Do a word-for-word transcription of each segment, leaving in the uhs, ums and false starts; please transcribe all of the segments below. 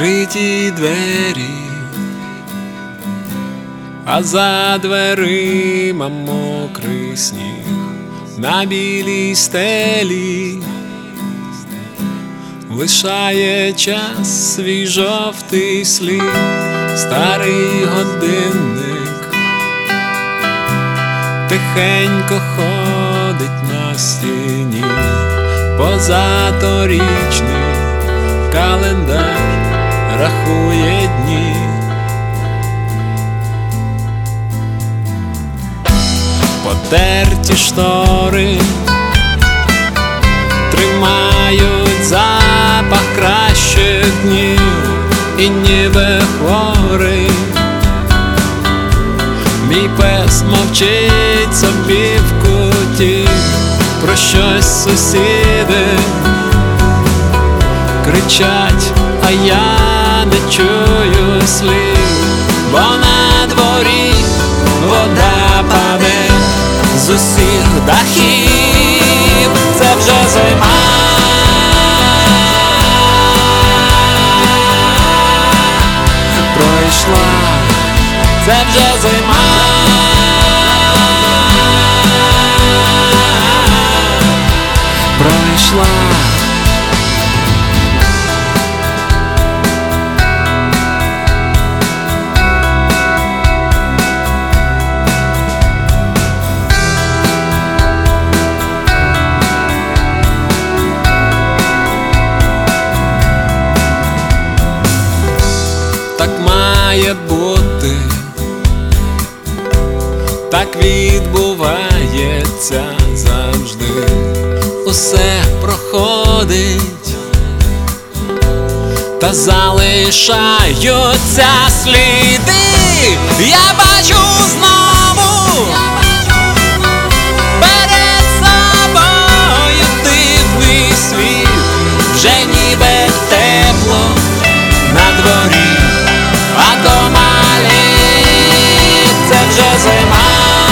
відкриті двері, а за дверима мокрий сніг. На білій стелі лишає час свій жовтий слід. Старий годинник тихенько ходить на стіні, позаторічний календар рахує дні. Потерті штори тримають запах кращих днів, і ніби хворий мій пес мовчить собі в куті. Про щось сусіди кричать, а я не чую слів, бо на дворі вода паде з усіх дахів. Це вже зима, пройшла, це вже зима, пройшла. Так має бути, так відбувається завжди. Усе проходить, та залишаються сліди. Я бачу знову перед собою дивний світ. Вже ніби тепло на дворі, а дома літ. Це вже зима,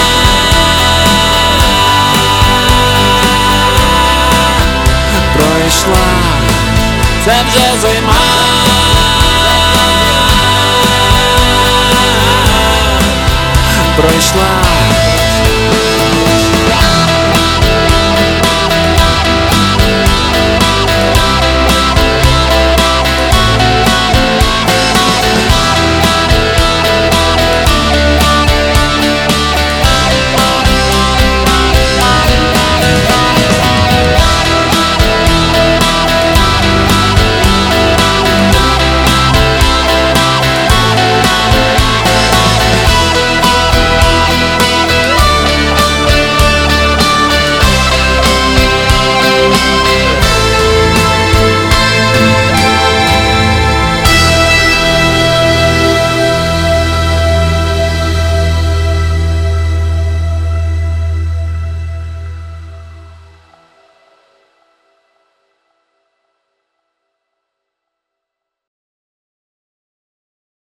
пройшла, це вже зима, пройшла.